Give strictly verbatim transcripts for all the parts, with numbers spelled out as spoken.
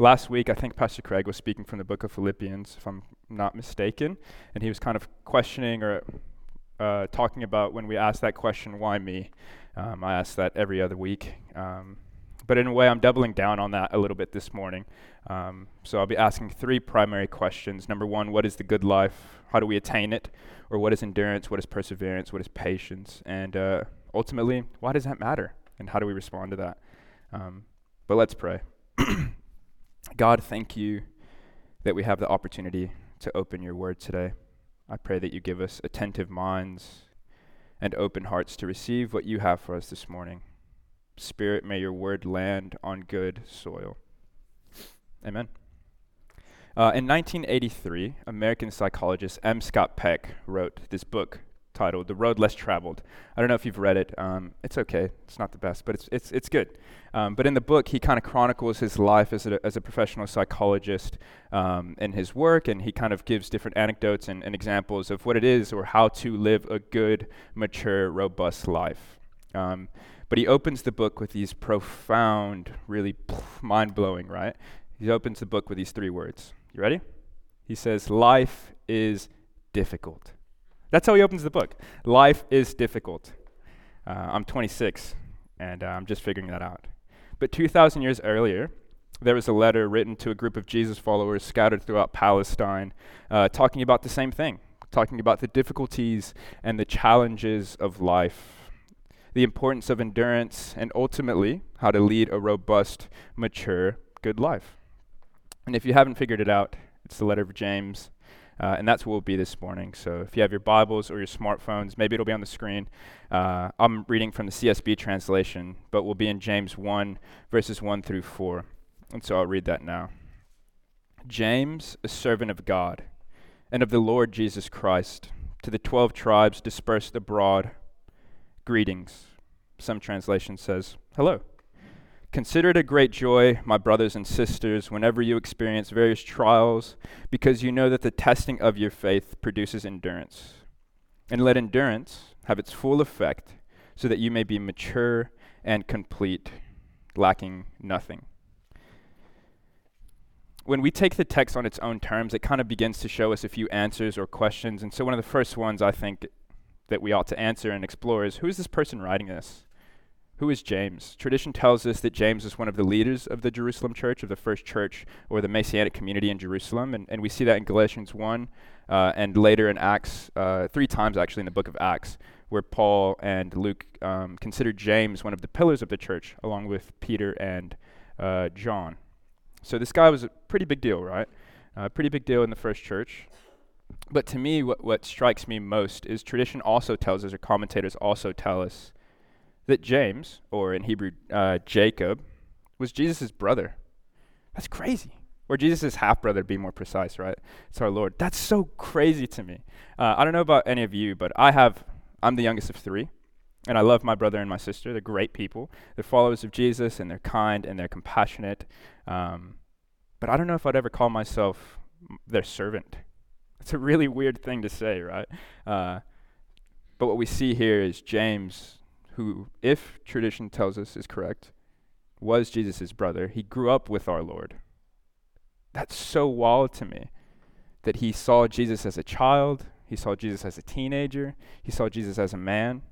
last week, I think Pastor Craig was speaking from the book of Philippians, if I'm not mistaken, and he was kind of questioning or uh, talking about when we ask that question, why me? Um, I ask that every other week. Um, but in a way, I'm doubling down on that a little bit this morning. Um, so I'll be asking three primary questions. Number one, what is the good life? How do we attain it? Or what is endurance? What is perseverance? What is patience? And uh, ultimately, why does that matter? And how do we respond to that? Um, but let's pray. God, thank you that we have the opportunity to open your word today. I pray that you give us attentive minds and open hearts to receive what you have for us this morning. Spirit, may your word land on good soil. Amen. Uh, in nineteen eighty-three, American psychologist M. Scott Peck wrote this book titled The Road Less Traveled. I don't know if you've read it. Um, it's okay. It's not the best, but it's it's it's good. Um, but in the book, he kind of chronicles his life as a, as a professional psychologist um, in his work, and he kind of gives different anecdotes and, and examples of what it is or how to live a good, mature, robust life. Um, but he opens the book with these profound, really mind-blowing, right? He opens the book with these three words. You ready? He says, life is difficult. That's how he opens the book. Life is difficult. Uh, I'm twenty-six, and uh, I'm just figuring that out. But two thousand years earlier, there was a letter written to a group of Jesus followers scattered throughout Palestine, uh, talking about the same thing, talking about the difficulties and the challenges of life, the importance of endurance, and ultimately, how to lead a robust, mature, good life. And if you haven't figured it out, it's the letter of James. Uh, and that's what we'll be this morning. So if you have your Bibles or your smartphones, maybe it'll be on the screen. Uh, I'm reading from the C S B translation, but we'll be in James one, verses one through four. And so I'll read that now. James, a servant of God and of the Lord Jesus Christ, to the twelve tribes dispersed abroad, greetings. Some translation says, hello. Consider it a great joy, my brothers and sisters, whenever you experience various trials, because you know that the testing of your faith produces endurance. And let endurance have its full effect, so that you may be mature and complete, lacking nothing. When we take the text on its own terms, it kind of begins to show us a few answers or questions. And so one of the first ones I think that we ought to answer and explore is, who is this person writing this? Who is James? Tradition tells us that James is one of the leaders of the Jerusalem church, of the first church or the Messianic community in Jerusalem. And, and we see that in Galatians one uh, and later in Acts, uh, three times actually in the book of Acts, where Paul and Luke um, considered James one of the pillars of the church, along with Peter and uh, John. So this guy was a pretty big deal, right? A uh, pretty big deal in the first church. But to me, what, what strikes me most is tradition also tells us, or commentators also tell us, that James, or in Hebrew, uh, Jacob, was Jesus' brother. That's crazy. Or Jesus' half-brother, to be more precise, right? It's our Lord. That's so crazy to me. Uh, I don't know about any of you, but I have, I'm the youngest of three, and I love my brother and my sister. They're great people. They're followers of Jesus, and they're kind, and they're compassionate. Um, but I don't know if I'd ever call myself their servant. It's a really weird thing to say, right? Uh, but what we see here is James, who, if tradition tells us is correct, was Jesus' brother. He grew up with our Lord. That's so wild to me, that he saw Jesus as a child, he saw Jesus as a teenager, he saw Jesus as a man.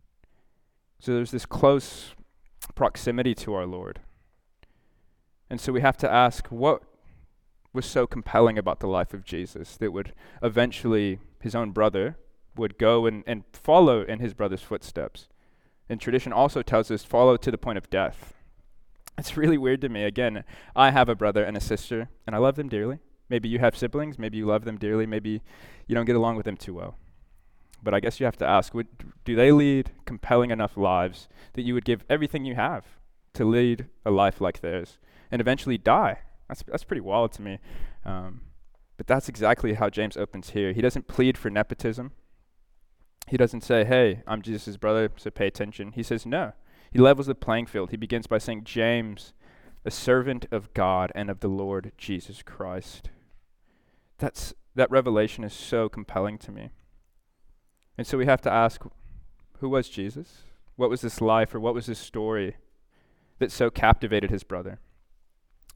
So there's this close proximity to our Lord. And so we have to ask, what was so compelling about the life of Jesus that would eventually, his own brother, would go and, and follow in his brother's footsteps? And tradition also tells us, follow to the point of death. It's really weird to me. Again, I have a brother and a sister, and I love them dearly. Maybe you have siblings. Maybe you love them dearly. Maybe you don't get along with them too well. But I guess you have to ask, would, do they lead compelling enough lives that you would give everything you have to lead a life like theirs and eventually die? That's, that's pretty wild to me. Um, but that's exactly how James opens here. He doesn't plead for nepotism. He doesn't say, hey, I'm Jesus' brother, so pay attention. He says, no. He levels the playing field. He begins by saying, James, a servant of God and of the Lord Jesus Christ. That's that revelation is so compelling to me. And so we have to ask, who was Jesus? What was this life, or what was this story that so captivated his brother?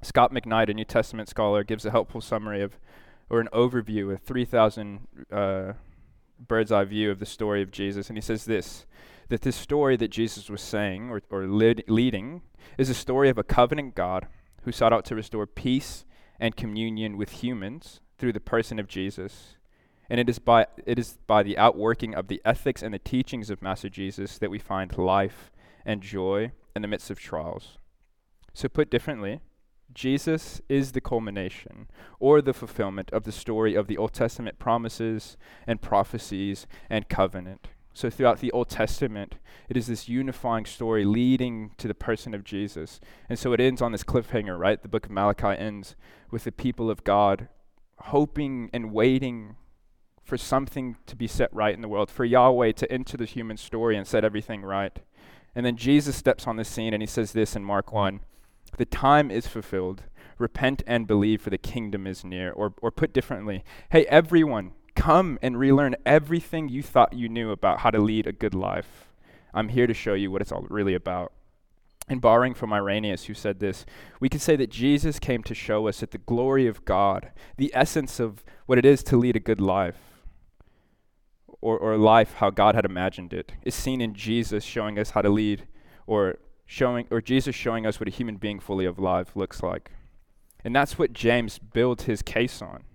Scott McKnight, a New Testament scholar, gives a helpful summary of, or an overview, a three thousand uh, bird's eye view of the story of Jesus. And he says this, that this story that Jesus was saying, or, or lead, leading, is a story of a covenant God who sought out to restore peace and communion with humans through the person of Jesus. And it is by it is by the outworking of the ethics and the teachings of Master Jesus that we find life and joy in the midst of trials. So put differently, Jesus is the culmination or the fulfillment of the story of the Old Testament promises and prophecies and covenant. So throughout the Old Testament, it is this unifying story leading to the person of Jesus. And so it ends on this cliffhanger, right? The book of Malachi ends with the people of God hoping and waiting for something to be set right in the world, for Yahweh to enter the human story and set everything right. And then Jesus steps on the scene and he says this in Mark one, "The time is fulfilled. Repent and believe, for the kingdom is near." Or, or put differently, hey, everyone, come and relearn everything you thought you knew about how to lead a good life. I'm here to show you what it's all really about. And borrowing from Irenaeus, who said this, we could say that Jesus came to show us that the glory of God, the essence of what it is to lead a good life, or, or life how God had imagined it, is seen in Jesus showing us how to lead, or showing, or Jesus showing us what a human being fully alive looks like. And that's what James builds his case on.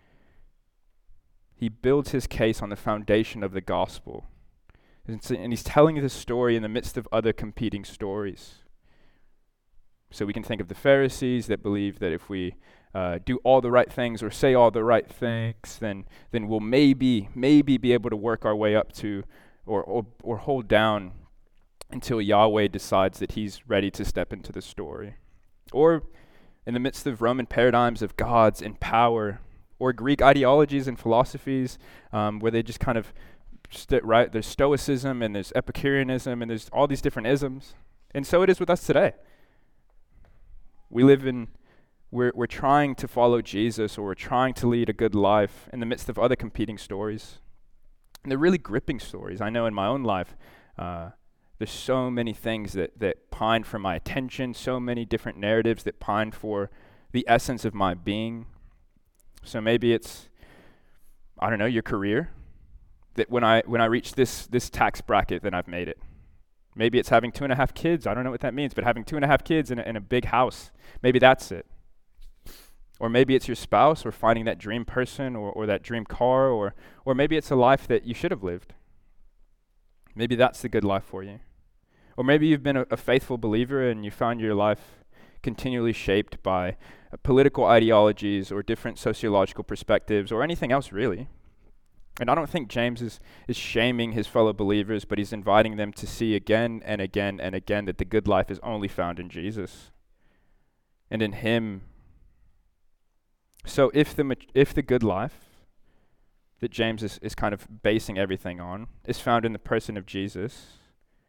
He builds his case on the foundation of the gospel. And, so, and he's telling this story in the midst of other competing stories. So we can think of the Pharisees that believe that if we uh, do all the right things or say all the right things, then then we'll maybe, maybe be able to work our way up to or, or, or hold down until Yahweh decides that he's ready to step into the story. Or in the midst of Roman paradigms of gods and power, or Greek ideologies and philosophies um, where they just kind of, st- right, there's Stoicism and there's Epicureanism and there's all these different isms. And so it is with us today. We live in, we're, we're trying to follow Jesus, or we're trying to lead a good life in the midst of other competing stories. And they're really gripping stories. I know in my own life, uh, there's so many things that, that pine for my attention, so many different narratives that pine for the essence of my being. So maybe it's, I don't know, your career, that when I when I reach this this tax bracket, then I've made it. Maybe it's having two and a half kids. I don't know what that means, but having two and a half kids in a, in a big house, maybe that's it. Or maybe it's your spouse, or finding that dream person, or, or that dream car, or or maybe it's a life that you should have lived. Maybe that's the good life for you. Or maybe you've been a, a faithful believer and you found your life continually shaped by uh, political ideologies or different sociological perspectives or anything else really. And I don't think James is, is shaming his fellow believers, but he's inviting them to see again and again and again that the good life is only found in Jesus and in him. So if the if the good life that James is, is kind of basing everything on is found in the person of Jesus,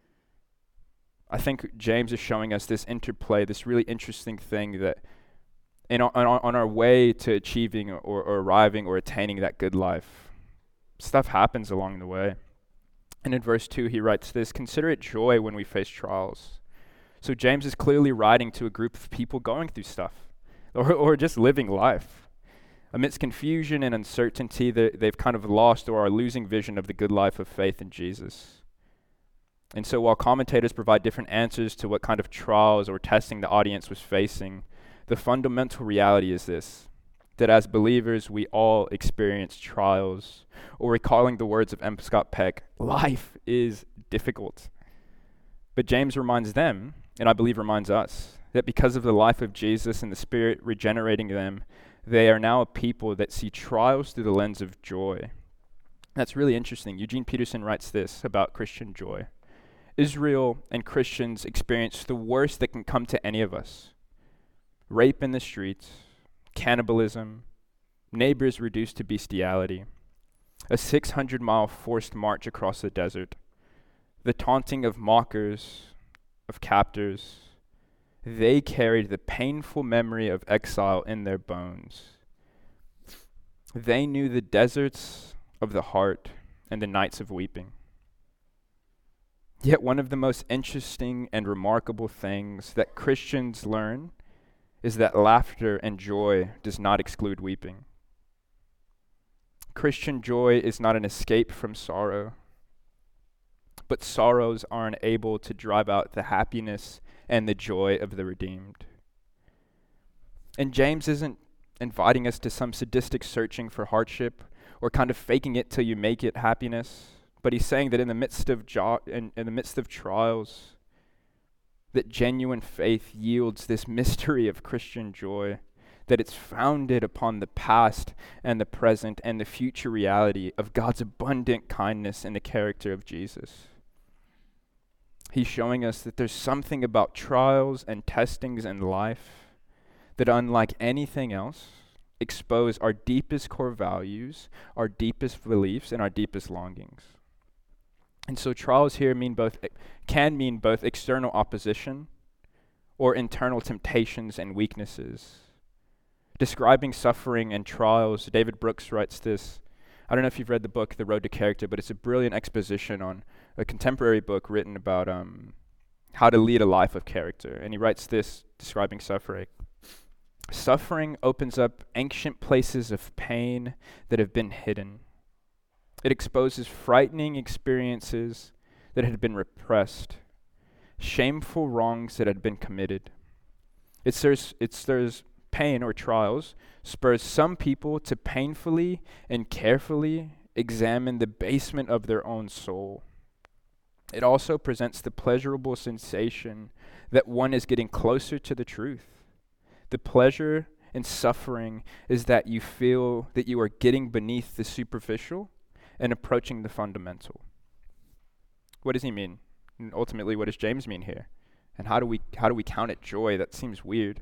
I think James is showing us this interplay, this really interesting thing that in our, on, our, on our way to achieving or, or arriving or attaining that good life, stuff happens along the way. And in verse two, he writes this, "Consider it joy when we face trials." So James is clearly writing to a group of people going through stuff or, or just living life. Amidst confusion and uncertainty, they've kind of lost or are losing vision of the good life of faith in Jesus. And so while commentators provide different answers to what kind of trials or testing the audience was facing, the fundamental reality is this, that as believers, we all experience trials, or recalling the words of M. Scott Peck, life is difficult. But James reminds them, and I believe reminds us, that because of the life of Jesus and the Spirit regenerating them, they are now a people that see trials through the lens of joy. That's really interesting. Eugene Peterson writes this about Christian joy. Israel and Christians experience the worst that can come to any of us. Rape in the streets, cannibalism, neighbors reduced to bestiality, a six hundred mile forced march across the desert, the taunting of mockers, of captors. They carried the painful memory of exile in their bones. They knew the deserts of the heart and the nights of weeping. Yet one of the most interesting and remarkable things that Christians learn is that laughter and joy does not exclude weeping. Christian joy is not an escape from sorrow, but sorrows aren't able to drive out the happiness and the joy of the redeemed. And James isn't inviting us to some sadistic searching for hardship or kind of faking it till you make it happiness, but he's saying that in the midst of jo- in, in the midst of trials, that genuine faith yields this mystery of Christian joy, that it's founded upon the past and the present and the future reality of God's abundant kindness in the character of Jesus. He's showing us that there's something about trials and testings in life that, unlike anything else, expose our deepest core values, our deepest beliefs, and our deepest longings. And so trials here mean both can mean both external opposition or internal temptations and weaknesses. Describing suffering and trials, David Brooks writes this. I don't know if you've read the book, The Road to Character, but it's a brilliant exposition on a contemporary book written about um, how to lead a life of character. And he writes this, describing suffering. Suffering opens up ancient places of pain that have been hidden. It exposes frightening experiences that had been repressed, shameful wrongs that had been committed. It stirs, it stirs pain or trials, spurs some people to painfully and carefully examine the basement of their own soul. It also presents the pleasurable sensation that one is getting closer to the truth. The pleasure in suffering is that you feel that you are getting beneath the superficial and approaching the fundamental. What does he mean? And ultimately, what does James mean here? And how do we how do we count it joy? That seems weird.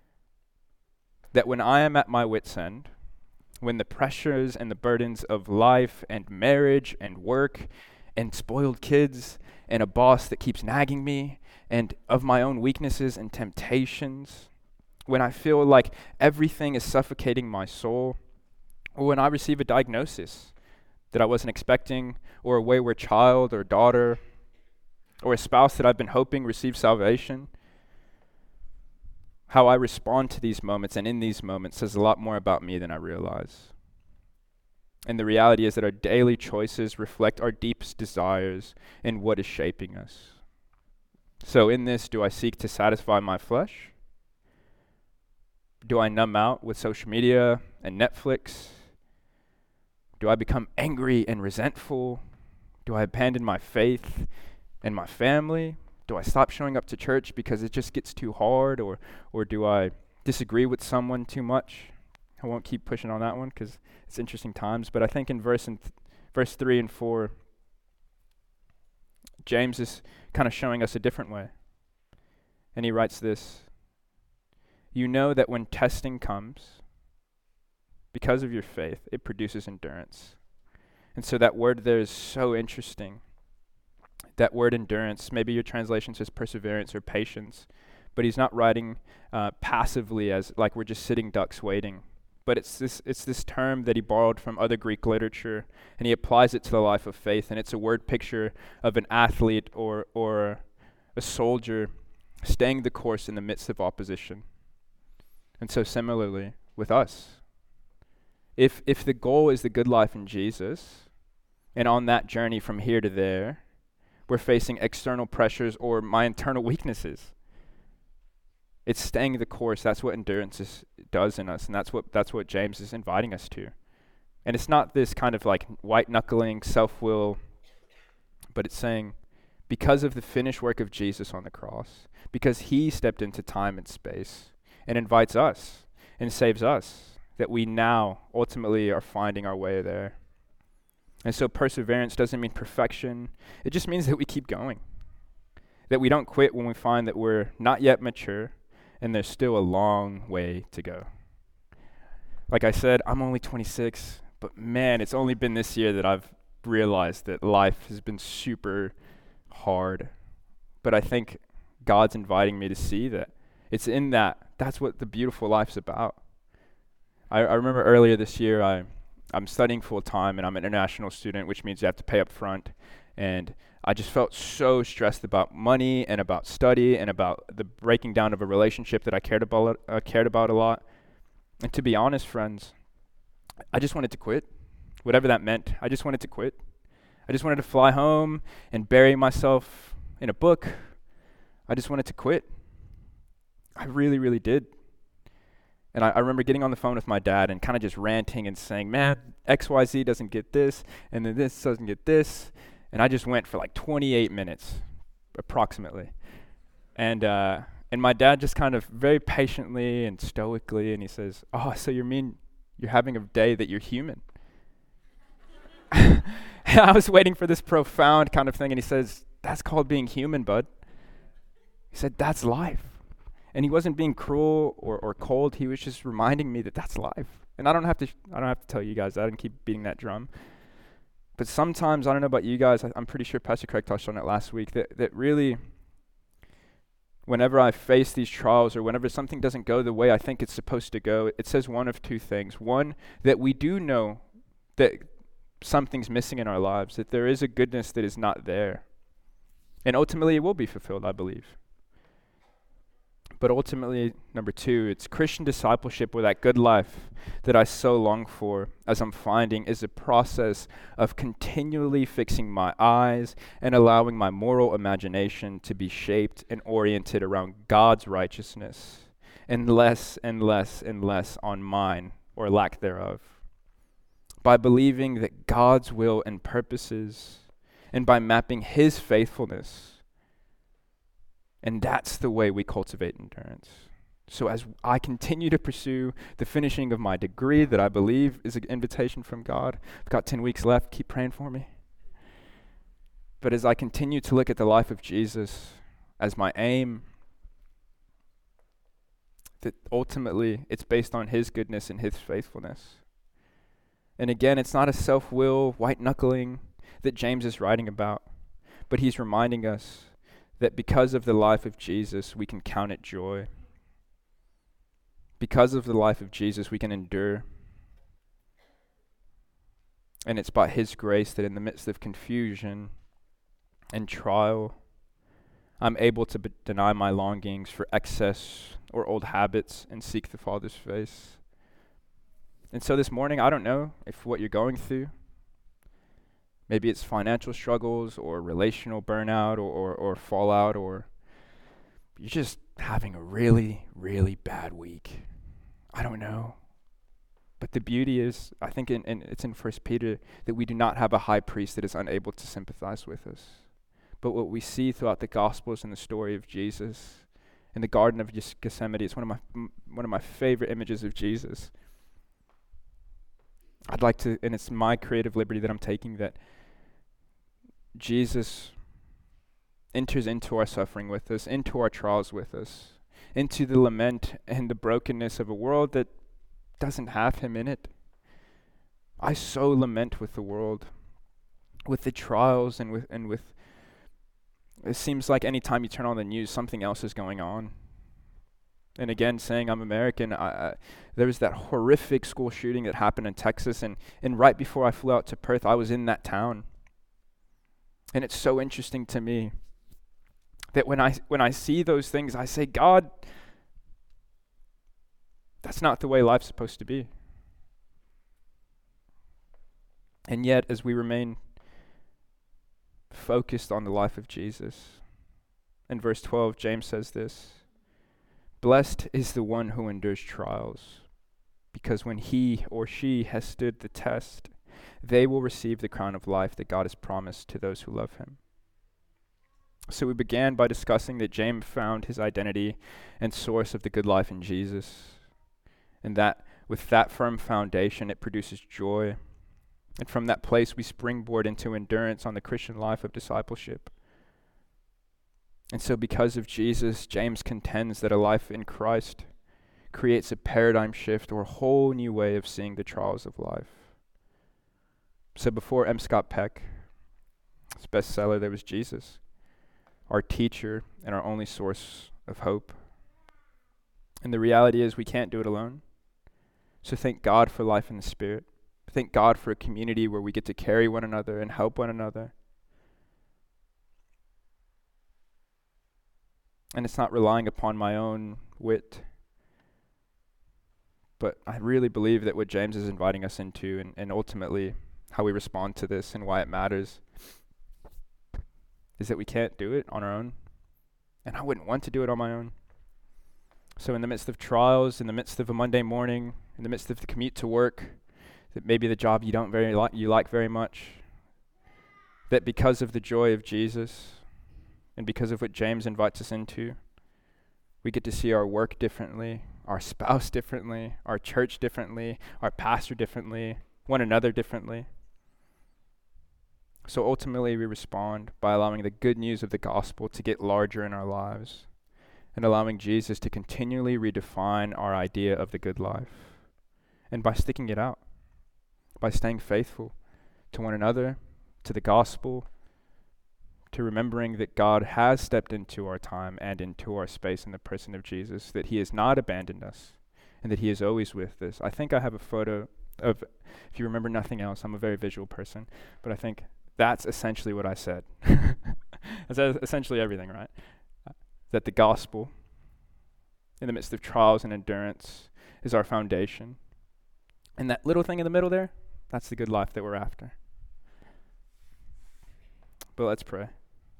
That when I am at my wit's end, when the pressures and the burdens of life and marriage and work and spoiled kids and a boss that keeps nagging me and of my own weaknesses and temptations, when I feel like everything is suffocating my soul, or when I receive a diagnosis that I wasn't expecting, or a wayward child or daughter, or a spouse that I've been hoping receives salvation, how I respond to these moments and in these moments says a lot more about me than I realize. And the reality is that our daily choices reflect our deepest desires and what is shaping us. So in this, do I seek to satisfy my flesh? Do I numb out with social media and Netflix? Do I become angry and resentful? Do I abandon my faith and my family? Do I stop showing up to church because it just gets too hard? Or or do I disagree with someone too much? I won't keep pushing on that one because it's interesting times. But I think in verse, in th- verse three and four, James is kind of showing us a different way. And he writes this: you know that when testing comes, because of your faith, it produces endurance. And so that word there is so interesting. That word endurance, maybe your translation says perseverance or patience, but he's not writing uh, passively as like we're just sitting ducks waiting. But it's this it's this term that he borrowed from other Greek literature, and he applies it to the life of faith. And it's a word picture of an athlete or or a soldier staying the course in the midst of opposition. And so similarly with us, if if the goal is the good life in Jesus, and on that journey from here to there, we're facing external pressures or my internal weaknesses, it's staying the course. That's what endurance is, does in us, and that's what that's what James is inviting us to. And it's not this kind of like white-knuckling self-will, but it's saying, because of the finished work of Jesus on the cross, because he stepped into time and space and invites us and saves us, that we now ultimately are finding our way there. And so perseverance doesn't mean perfection. It just means that we keep going, that we don't quit when we find that we're not yet mature and there's still a long way to go. Like I said, I'm only twenty-six, but man, it's only been this year that I've realized that life has been super hard. But I think God's inviting me to see that it's in that. That's what the beautiful life's about. I, I remember earlier this year, I I'm studying full time and I'm an international student, which means you have to pay up front. And I just felt so stressed about money and about study and about the breaking down of a relationship that I cared about, uh, cared about a lot. And to be honest, friends, I just wanted to quit, whatever that meant. I just wanted to quit. I just wanted to fly home and bury myself in a book. I just wanted to quit. I really, really did. And I, I remember getting on the phone with my dad and kind of just ranting and saying, man, X Y Z doesn't get this, and then this doesn't get this. And I just went for like twenty-eight minutes, approximately. And uh, and my dad just kind of very patiently and stoically, and he says, oh, so you mean you're having a day that you're human? I was waiting for this profound kind of thing, and he says, that's called being human, bud. He said, that's life. And he wasn't being cruel or, or cold. He was just reminding me that that's life. And I don't have to sh- I don't have to tell you guys that and keep beating that drum. But sometimes, I don't know about you guys, I, I'm pretty sure Pastor Craig touched on it last week, that, that really, whenever I face these trials or whenever something doesn't go the way I think it's supposed to go, it says one of two things. One, that we do know that something's missing in our lives, that there is a goodness that is not there. And ultimately, it will be fulfilled, I believe. But ultimately, number two, it's Christian discipleship, where that good life that I so long for, as I'm finding, is a process of continually fixing my eyes and allowing my moral imagination to be shaped and oriented around God's righteousness, and less and less and less on mine or lack thereof. By believing that God's will and purposes, and by mapping His faithfulness. And that's the way we cultivate endurance. So as I continue to pursue the finishing of my degree that I believe is an invitation from God, I've got ten weeks left, keep praying for me. But as I continue to look at the life of Jesus as my aim, that ultimately it's based on His goodness and His faithfulness. And again, it's not a self-will, white-knuckling that James is writing about, but he's reminding us that because of the life of Jesus, we can count it joy. Because of the life of Jesus, we can endure. And it's by His grace that in the midst of confusion and trial, I'm able to b- deny my longings for excess or old habits and seek the Father's face. And so this morning, I don't know if what you're going through, maybe it's financial struggles or relational burnout or, or, or fallout, or you're just having a really, really bad week. I don't know. But the beauty is, I think in, in, it's in First Peter, that we do not have a high priest that is unable to sympathize with us. But what we see throughout the Gospels and the story of Jesus in the Garden of Gethsemane, it's one of my m- one of my favorite images of Jesus. I'd like to, and it's my creative liberty that I'm taking, that Jesus enters into our suffering with us, into our trials with us, into the lament and the brokenness of a world that doesn't have Him in it. I so lament with the world, with the trials and with, and with, it seems like anytime you turn on the news, something else is going on. And again, saying I'm American, I, I, there was that horrific school shooting that happened in Texas, and, and right before I flew out to Perth, I was in that town. And it's so interesting to me that when I when I see those things, I say, God, that's not the way life's supposed to be. And yet, as we remain focused on the life of Jesus, in verse twelve, James says this, blessed is the one who endures trials, because when he or she has stood the test, they will receive the crown of life that God has promised to those who love Him. So we began by discussing that James found his identity and source of the good life in Jesus, and that with that firm foundation, it produces joy. And from that place, we springboard into endurance on the Christian life of discipleship. And so because of Jesus, James contends that a life in Christ creates a paradigm shift or a whole new way of seeing the trials of life. So before M. Scott Peck, his bestseller, there was Jesus, our teacher and our only source of hope. And the reality is we can't do it alone. So thank God for life in the Spirit. Thank God for a community where we get to carry one another and help one another. And it's not relying upon my own wit, but I really believe that what James is inviting us into, and, and ultimately how we respond to this and why it matters, is that we can't do it on our own. And I wouldn't want to do it on my own. So in the midst of trials, in the midst of a Monday morning, in the midst of the commute to work, that maybe the job you don't very like you like very much, that because of the joy of Jesus and because of what James invites us into, we get to see our work differently, our spouse differently, our church differently, our pastor differently, one another differently. So ultimately we respond by allowing the good news of the gospel to get larger in our lives and allowing Jesus to continually redefine our idea of the good life. And by sticking it out, by staying faithful to one another, to the gospel, to remembering that God has stepped into our time and into our space in the person of Jesus, that he has not abandoned us, and that he is always with us. I think I have a photo of, if you remember nothing else, I'm a very visual person, but I think that's essentially what I said. That's essentially everything, right? That the gospel, in the midst of trials and endurance, is our foundation. And that little thing in the middle there, that's the good life that we're after. But let's pray.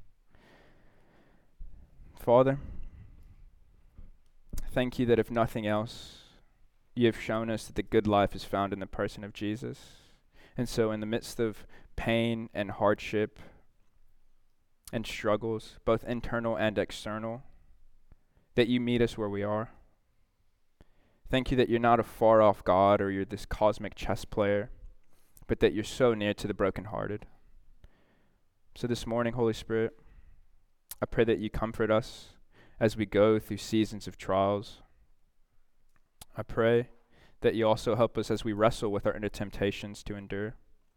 Father, thank you that if nothing else, you have shown us that the good life is found in the person of Jesus. And so in the midst of pain and hardship and struggles, both internal and external, that you meet us where we are. Thank you that you're not a far-off God or you're this cosmic chess player, but that you're so near to the brokenhearted. So this morning, Holy Spirit, I pray that you comfort us as we go through seasons of trials. I pray that you also help us as we wrestle with our inner temptations to endure.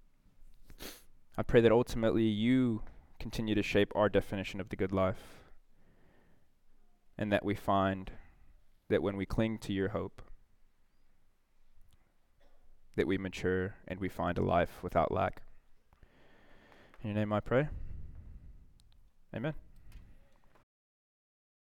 I pray that ultimately you continue to shape our definition of the good life, and that we find that when we cling to your hope, that we mature and we find a life without lack. In your name I pray. Amen.